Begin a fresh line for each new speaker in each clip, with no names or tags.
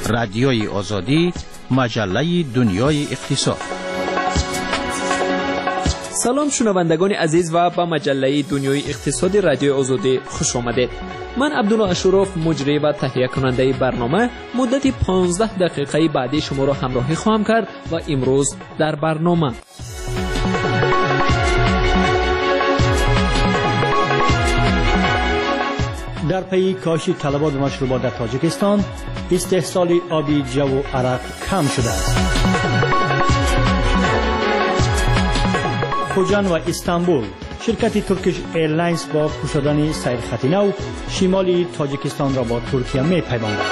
رادیوی آزادی، مجله دنیای اقتصاد.
سلام شنوندگان عزیز و به مجله دنیای اقتصادی رادیوی آزادی خوش آمدید. من عبدالله اشرف، مجری و تهیه کننده برنامه، مدت 15 دقیقه بعدی شما را همراهی خواهم کرد و امروز در برنامه
در پی کاهش طلبات و مشروبات در تاجیکستان، استحصال آبی جو و عرق کم شده است. خوجان و استانبول، شرکت ترکیش ایرلاینز با گشودن سیرخط نو شمال تاجیکستان را با ترکیه می پیوندد.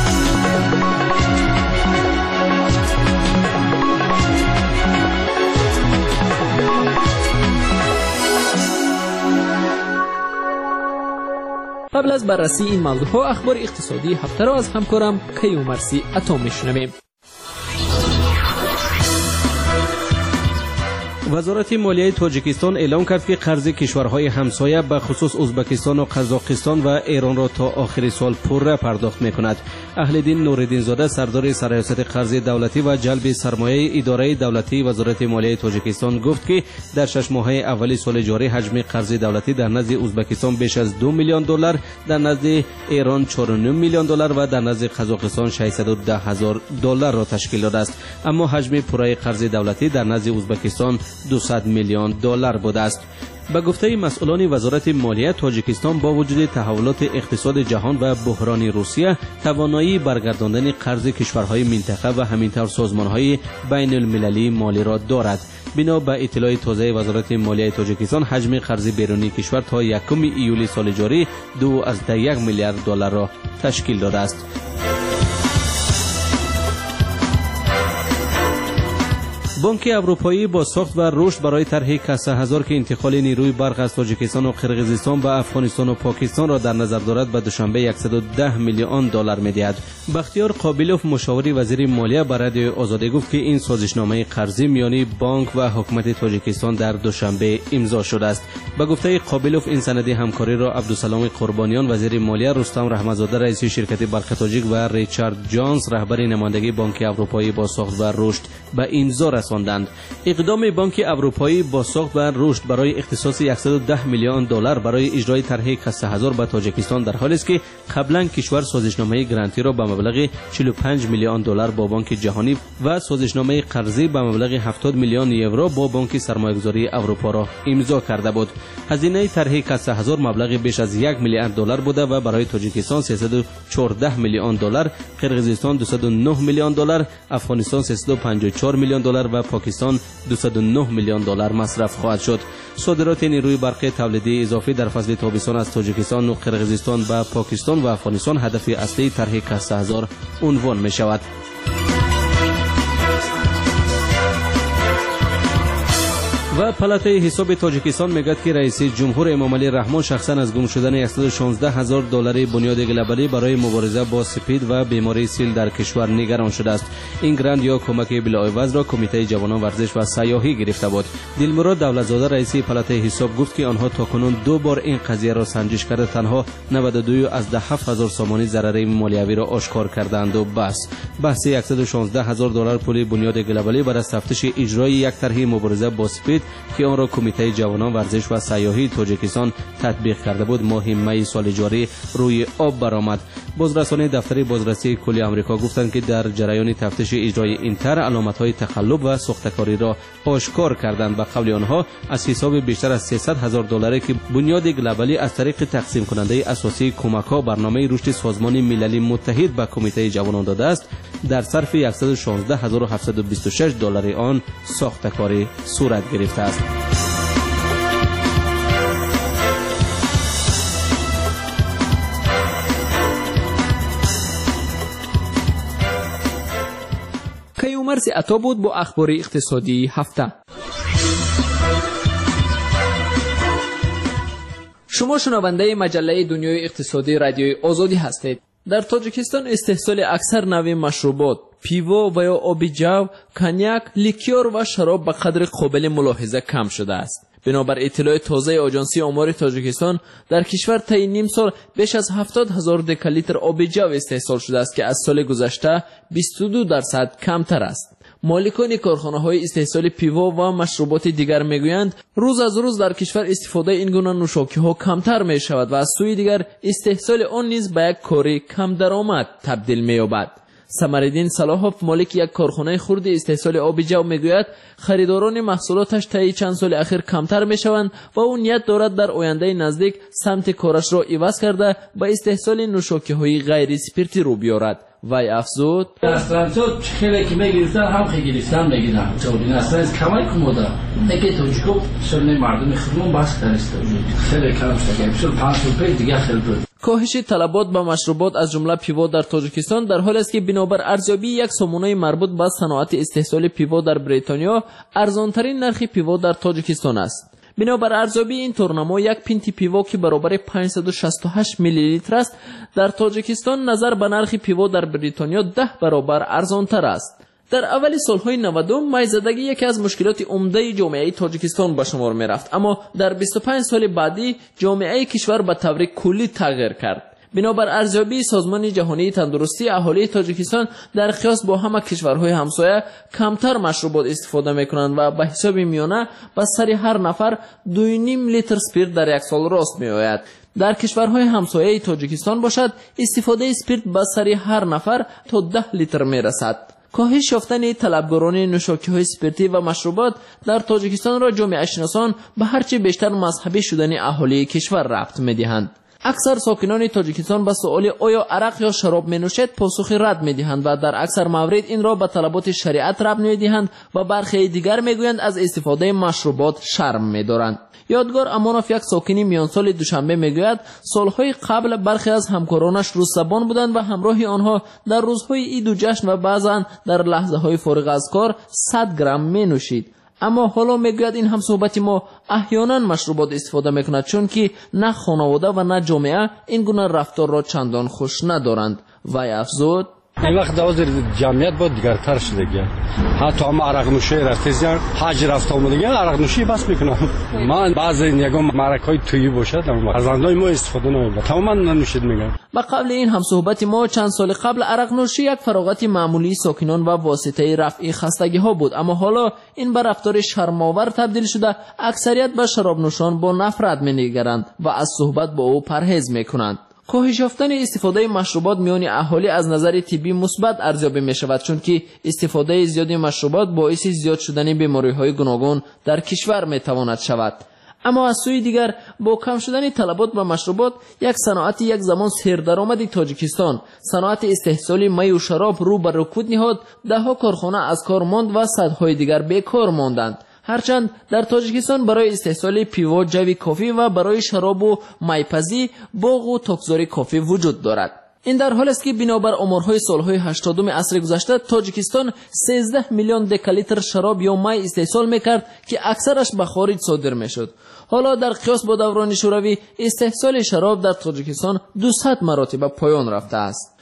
قبل از بررسی این موضوعها اخبار اقتصادی هفته را از همکارم کیومرثی عطا میشنویم.
وزارت مالیه تاجیکستان اعلام کرد که قرض کشورهای همسایه به خصوص ازبکستان و قزاقستان و ایران را تا آخر سال پوره پرداخت می‌کند. اهل‌دین نوردین زاده، سردار سرایست قرض دولتی و جلب سرمایه اداره دولتی وزارت مالیه تاجیکستان گفت که در 6 ماهه اول سال جاری حجم قرض دولتی در نزد ازبکستان بیش از 2 میلیون دلار، در نزد ایران 4.9 میلیون دلار و در نزد قزاقستان 610,000 دلار را تشکیل داده است. اما حجم پوره قرض دولتی در نزد ازبکستان 200 میلیون دلار بوده است. به گفته مسئولان وزارت مالیه تاجیکستان با وجود تحولات اقتصاد جهان و بحران روسیه، توانایی برگرداندن قرض کشورهای منطقه و همینطور سازمانهای بین المللی مالی را دارد. بنا به اطلاع تازه وزارت مالیه تاجیکستان، حجم قرض بیرونی کشور تا 1 ایولی سال جاری 2.1 میلیارد دلار را تشکیل داده است. بانک اروپایی با ساخت و رشد برای طرح کسه هزار که انتقال نیروی برق از تاجیکستان و قرقیزستان به افغانستان و پاکستان را در نظر دارد به دوشنبه 110 میلیون دلار می‌دهد. بختیار قابلوف، مشاور وزیر مالیه، به رادیوی آزادی گفت که این سازشنامه قرضی میانی بانک و حکومت تاجیکستان در دوشنبه امضا شده است. به گفته قابلوف، این سند همکاری را عبدالسلام قربانیان، وزیر مالیه، رستم رحمت‌زاده، رئیس شرکت برق تاجیک و ریچارد جانز، رهبر نمایندگی بانک اروپایی با ساخت و رشد، به امضا رساندند. اقدام بانک اروپایی با ساخت و رشد برای اختصاص 110 میلیون دلار برای اجرای طرح کسه هزار به تاجیکستان در حالی است که قبلا کشور سازشنامه گرانتی را به مبلغ 45 میلیون دلار با بانک جهانی و سازشنامه قرضی به مبلغ 70 میلیون یورو با بانک سرمایه‌گذاری اروپا را امضا کرده بود. هزینه طرح کسه هزار مبلغ بیش از 1 میلیارد دلار بوده و برای تاجیکستان 314 میلیون دلار، قرقیزستان 209 میلیون دلار، افغانستان 354 میلیون دلار و پاکستان 209 میلیون دلار مصرف خواهد شد. صادرات نیروی برقی تولیدی اضافی در فصل تابستان از تاجیکستان و قرقیزستان به پاکستان و افغانستان هدف اصلی طرح کسه هزار عنوان می شود. و پالات حساب تاجیکستان میگوید که رئیس جمهور امامعلی رحمان شخصا از گم شدن 116,000 دلار بنیاد گلوبالی برای مبارزه با سپید و بیماری سیل در کشور نگران شده است. این گرانت یا کمک بلاعوض را کمیته جوانان ورزش و سیاحی گرفته بود. دلمراد دولتزاده، رئیس پالات حساب، گفت که آنها تاکنون 2 بار این قضیه را سنجش کرده تنها 92,000 سامانی ضرر مالیوی را آشکار کردند و بحث 116,000 دلار پول بنیاد گلوبالی برای تفتیش اجرای یک طرح مبارزه با سپید که آن را کمیته جوانان ورزش و سیاحی تاجیکستان تطبیق کرده بود ماه می سال جاری روی آب برآمد. بازرسان دفتر بازرسی کلی آمریکا گفتند که در جریان تفتیش اجرای این طرح علامت‌های تقلب و ساختکاری را آشکار کردند. به قول آنها از حساب بیشتر از 300,000 دلاری که بنیاد گلوبالی از طریق تقسیم کننده اساسی کمک‌ها برنامه رشد سازمان ملل متحد به کمیته جوانان داده است، در صرف 116,726 دلار آن ساختکاری صورت گرفته است.
کیومرثی عطا بود با اخبار اقتصادی هفته. شما شنونده مجله دنیای اقتصادی رادیوی آزادی هستید. در تاجیکستان استحصال اکثر نوع مشروبات، پیوا و یا آب جو، کنیاک، لیکیور و شراب به قدر قابل ملاحظه کم شده است. بنابر اطلاع تازه آژانسی آمار تاجیکستان در کشور طی نیم سال بیش از 70,000 دکالیتر آب جو استحصال شده است که از سال گذشته 22% کمتر است. مالکان کارخانه‌های استحصال پیوا و مشروبات دیگر میگویند روز از روز در کشور استفاده این گونه نوشاکی‌ها کمتر می‌شود و از سوی دیگر استحصال آن نیز به یک کار کم درآمد تبدیل می‌یابد. سمرالدین صلاحوف مالک یک کارخانه خرد استحصال آب جو میگوید خریداران محصولاتش طی چند سال اخیر کمتر میشوند و او نیت دارد در آینده نزدیک سمت کارش را عوض کرده به استحصال نوشاکی‌های غیر اسپریتی رو بیارد. وی افزود
اصلا خیلی که میگیرن هم خیلی گرفتن میگیرن چون اصلا کمای کومودا دیگه توجیکو سرنه مردم خودمون باز کرده خیلی کم شده میشه 5 روپیه دیگه خیلی بود.
کاهش طلبات به مشروبات از جمله پیوا در تاجیکستان در حالی است که بنابر ارزیابی یک سامانه مربوط به صنعت استحصال پیوا در بریتانیا ارزانترین نرخ پیوا در تاجیکستان است. بنابر ارزیابی این تورنما یک پینت پیوا که برابر 568 میلی لیتر است در تاجیکستان نظر به نرخ پیوا در بریتانیا 10 برابر ارزانتر است. در اول سالهای 90 میزدگی یکی از مشکلات عمده جامعه تاجیکستان به شمار می رفت، اما در 25 سال بعدی جامعه کشور به طور کلی تغییر کرد. بنابر ارزیابی سازمان جهانی تندرستی اهالی تاجیکستان در قیاس با همه کشورهای همسایه کمتر مشروبات استفاده میکنند و به حساب میانه به سر هر نفر 2.5 لیتر اسپریت در یک سال راست میآید. در کشورهای همسایه تاجیکستان باشد استفاده اسپریت به سر هر نفر تا 10 لیتر میرسد. کاهش یافتن طلبگاران نوشاکی‌های اسپریتی و مشروبات در تاجیکستان را جامعه شناسان به هرچه بیشتر مذهبی شدن اهالی کشور ربط می‌دهند. اکثر ساکنان تاجیکستان به سؤال آیا عرق یا شراب می‌نوشید پاسخ رد می‌دهند و در اکثر موارد این را به طلبات شریعت ربط می‌دهند و برخی دیگر می‌گویند از استفاده مشروبات شرم می‌دارند. یادگار امانوف یک ساکنی میان سال دوشنبه میگوید سالهای قبل برخی از همکارانش روززبان بودند و همراه آنها در روزهای عید و جشن و بعضا در لحظه های فارغ از کار 100 گرم می نوشید. اما حالا میگوید این هم صحبت ما احیانا مشروبات استفاده میکند چون که نه خانواده و نه جامعه این گونه رفتار را چندان خوش ندارند. وی افزود
این وقت دوازده جمعیت بود دیگرتر شده حتی هم عرق نوشی رفتیزن حج رفت آمدگی عرق نوشی بس میکنم من بعضی یگان معرکای تویی باشد از اندای ما استفاده نمیکنم تماما ننوشید میگم.
با قبل این هم صحبت ما چند سال قبل عرق نوشی یک فراغت معمولی ساکنان و واسطه رفع خستگی ها بود، اما حالا این به رفتار شرم‌آور تبدیل شده. اکثریت به شراب نوشان با نفرت می‌نگرند و از صحبت با او پرهیز میکنند. کاهش یافتن استفاده مشروبات میان اهالی از نظر طبی مثبت ارزیابی می شود چون که استفاده زیاد مشروبات باعث زیاد شدن بیماری‌های گوناگون در کشور می تواند شود. اما از سوی دیگر با کم شدن طلبات به مشروبات یک صنعت یک زمان سردرآمد تاجیکستان صنعت استحصال می و شراب رو به رکود نهاد. ده‌ها کارخانه از کار ماند و صدهای دیگر بیکار ماندند. هرچند در تاجیکستان برای استحصال پیوا جوی کافی و برای شراب و میپزی باغ و تاکزار کافی وجود دارد. این در حال است که بنابر آمارهای سالهای 80 عصر گذشته تاجیکستان 13 میلیون دکالیتر شراب یا می استحصال میکرد که اکثرش به خارج صادر میشد. حالا در قیاس با دوران شوروی استحصال شراب در تاجیکستان 200 مراتب پایان رفته است.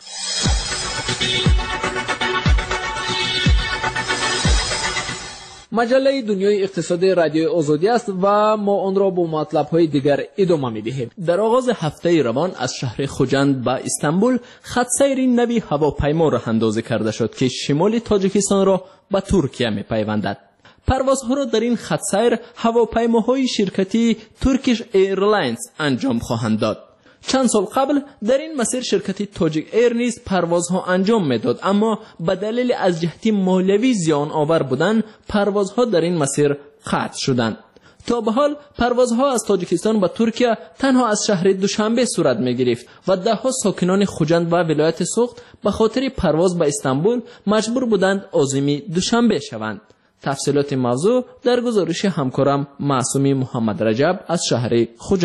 مجله دنیای اقتصاد رادیو آزادی است و ما آن را با مطلب‌های دیگر ادامه می‌دهیم. در آغاز هفته روان از شهر خوجند به استانبول خط سیر نوی هواپیما راه اندازی کرده شد که شمال تاجیکستان را به ترکیه می‌پیوندد. پروازها را در این خط سیر هواپیماهای شرکتی ترکیش ایرلاینز انجام خواهند داد. چند سال قبل در این مسیر شرکت تاجیک ایر نیز پروازها انجام میداد، اما به دلیل از جهت مالیوی زیان آور بودن پروازها در این مسیر قطع شدند. تا به حال پروازها از تاجیکستان به ترکیه تنها از شهر دوشنبه صورت می گرفت و ده‌ها ساکنان خوجند و ولایت سوخت به خاطر پرواز به استانبول مجبور بودند عازم دوشنبه شوند. تفصیلات موضوع در گزارش همکارم معصومی محمد رجب از شهر خوجند.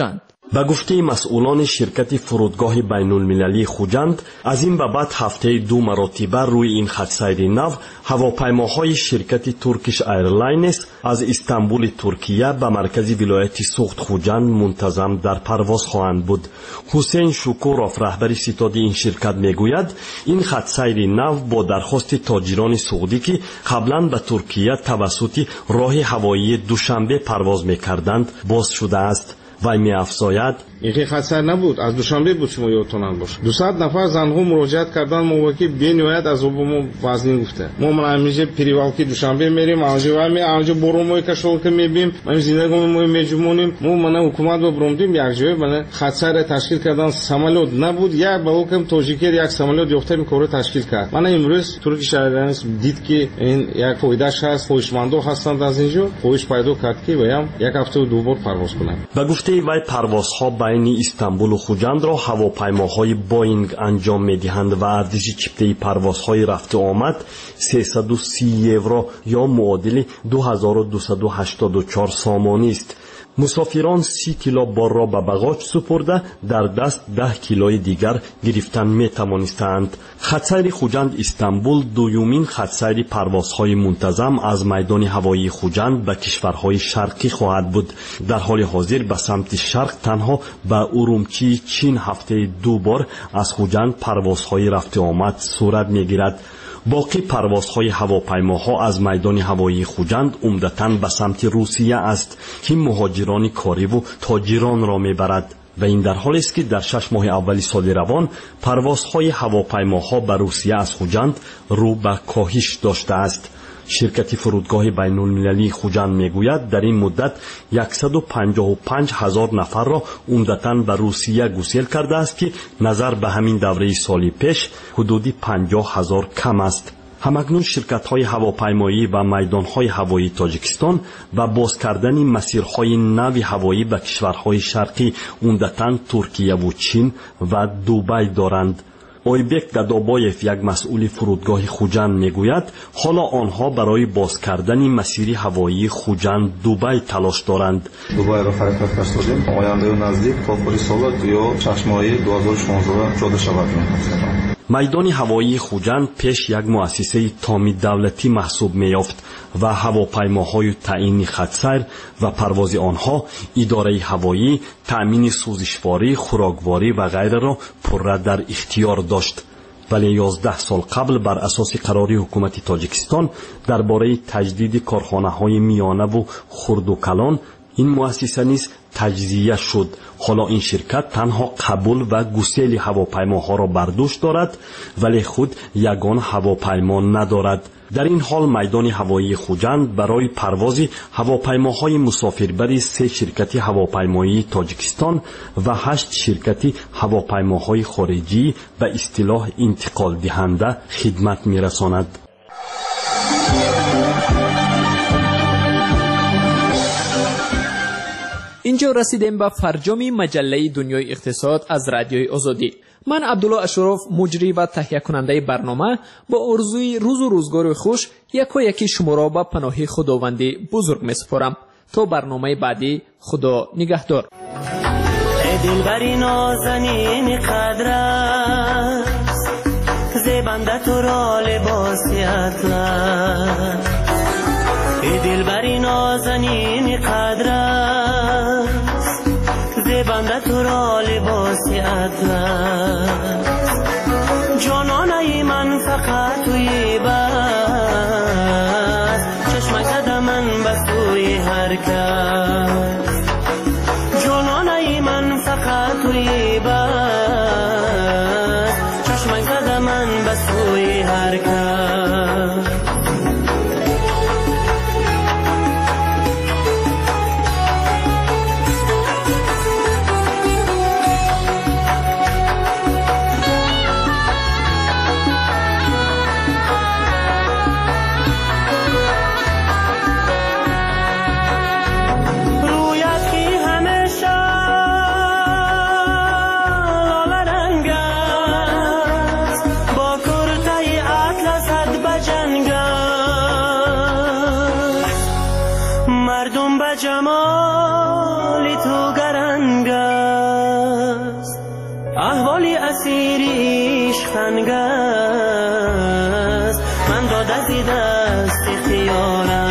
به گفته مسئولان شرکت فرودگاه بین المللی خوجند، از این به بعد هفته 2 مرتبه روی این خط سیر نو هواپیماهای شرکت ترکیش ایرلاینز از استانبول ترکیه به مرکز ولایت سوخت خوجند منتظم در پرواز خواهند بود. حسین شکوروف رهبر ستاد این شرکت میگوید این خط سیر نو با درخواست تاجران سعودی که قبلا به ترکیه توسط راه هوایی دوشنبه پرواز میکردند باز شده است. وی می افزاید
این خط سیر نبود، از دوشنبه بود، شما یادتون باشه 200 نفر زنها مراجعت کردن موقعی بنهایت از ما وزنی گفته ما همیشه پریوالکی دوشنبه میریم آنجا برومای کشول که میبیم ما زندگی ما میجمونیم ما حکومت رو بروندیم یک جای بله خط سیر تشکیل کردن سمالوت نبود یک با حکم تاجیکر یک سمالوت یافته میکره تشکیل کرد. من امروز ترکیش ایرلاینز دید که این یک فایدهش هست، خوشمندو هستند از اینجا خوش پیدا کرد که بیام یک هفته و 2 بار پرواز کنم.
به گفته وی پروازها بین استانبول و خوجند را هواپیماهای بوینگ انجام می‌دهند و ارزش چپته پروازهای رفت و آمد 330 یورو یا معادل 2284 سامانی است. مسافران 30 کیلو بار را به بغاج سپرده در دست 10 کیلوی دیگر گرفتن می توانستند. خط سیر خوجند استانبول دومین خط سیر پروازهای منتظم از میدان هوایی خوجند به کشورهای شرقی خواهد بود. در حال حاضر به سمت شرق تنها به ارومچی چین هفته 2 بار از خوجند پروازهای رفت آمد صورت می گیرد. باقی پروازهای هواپیماها از میدان هوایی خوجند عمدتاً به سمت روسیه است که مهاجران کاری و تاجران را میبرد و این در حالی است که در 6 ماه اول سال روان پروازهای هواپیماها به روسیه از خوجند رو به کاهش داشته است. شرکت فرودگاه بین المللی خوجند میگوید در این مدت 155,000 نفر را عمدتاً به روسیه گسیل کرده است که نظر به همین دوره سال پیش حدود 50,000 کم است. همکنون شرکت‌های هواپیمایی و میدان‌های هوایی تاجیکستان با باز کردن مسیرهای نو هوایی به کشورهای شرقی عمدتاً ترکیه و چین و دبی دارند. اویبک دادابایف یک مسئول فرودگاه خوجند میگوید حالا آنها برای باز کردن مسیر هوایی خوجند دبی تلاش دارند.
دبی را حرکت کردیم. آینده نزدیک تا آخر سال یا 6 ماه 2016 شده شود.
میدان هوایی خوجند پیش یک مؤسسه تامین دولتی محسوب می‌یافت و هواپیماهای تعیین خط سیر و پرواز آنها اداره هوایی، تأمین سوزشواری، خوراکواری و غیره را پرره در اختیار داشت. ولی 11 سال قبل بر اساس قراری حکومت تاجیکستان درباره تجدید کارخانه‌های میانه و خرد و کلان این مؤسسه نیز تجزیه شد. حالا این شرکت تنها قبول و گسیل هواپیماها را بر دوش دارد ولی خود یگان هواپیما ندارد. در این حال میدان هوایی خوجند برای پرواز هواپیماهای مسافربر 3 شرکت هواپیمایی تاجیکستان و 8 شرکت هواپیماهای خارجی به اصطلاح انتقال دهنده خدمت می‌رساند.
اینجا رسیدیم به فرجام مجله دنیای اقتصاد از رادیوی آزادی. من عبدالله اشرف مجری و تهیه کننده برنامه با آرزوی روز و روزگار خوش یکی شما را به پناه خداوند بزرگ می‌سپارم. تا برنامه بعدی خدا نگهدار.
ای دلبری نازنین قدرت زیبنده تو را لباسی اطلس ای دلبری نازنین قدرت زیبنده تو را لباسی اطلس جانانه من فقط توی بس چشمک زده من بس توی هر کس جانانه من فقط توی بس چشمک زده من بس توی هر کس با کرتا اسیر عشق تنگ است من داد از دست اختیارم